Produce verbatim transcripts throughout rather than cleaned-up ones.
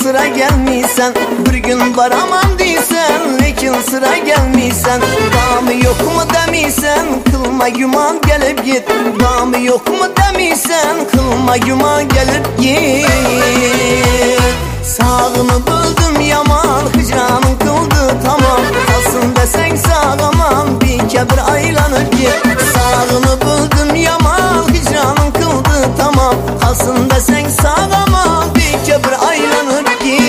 sıra gelmişsen, bir gün varamam deysen, lekin sıra gelmişsen. Damı yok mu demişsen, kılma güman gelip git. Damı yok mu demişsen, kılma güman gelip git. Sağını buldum yaman, hicranın kıldı tamam. Kalsın desen sağaman, bir kebir aylanıp git. Sağını buldum yaman, hicranın kıldı tamam. Kalsın desen sağaman, bir kebir aylanıp git.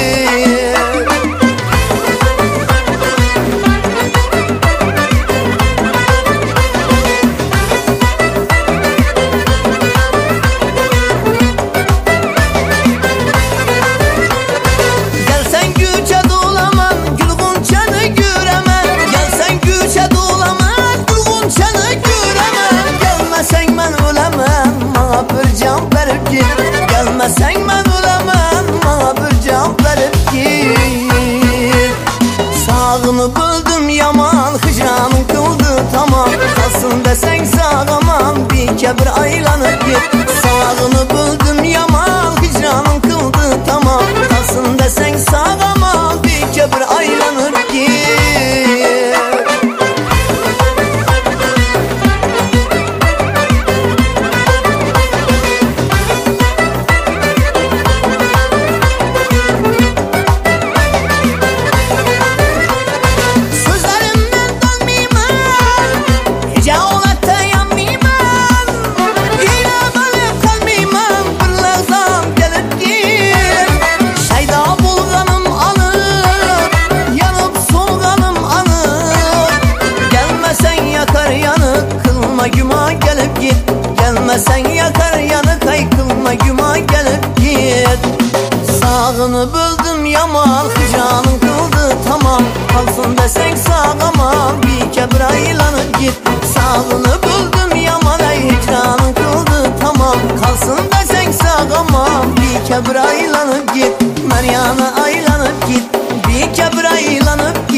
Gelmesen ben ölemem, bana bir cevap verip git. Sağını buldum yaman, hicranın kıldı tamam. Kalsın desen sağaman, bir kebir aylanıp git. Sağını buldum yaman, hicranın kıldı tamam. Kalsın desen sağaman, bir kebir aylanıp git. Güman gelip git. Gelmesen yakar yanık, ay kılma güman gelip git. Sağını buldum yaman, hicranın kıldı tamam. Kalsın desen sağaman, bir kebir aylanıp git. Sağını buldum yaman, ay hicranın kıldı tamam. Kalsın desen sağaman, bir kebir aylanıp git. Meryana aylanıp git, bir kebir aylanıp git.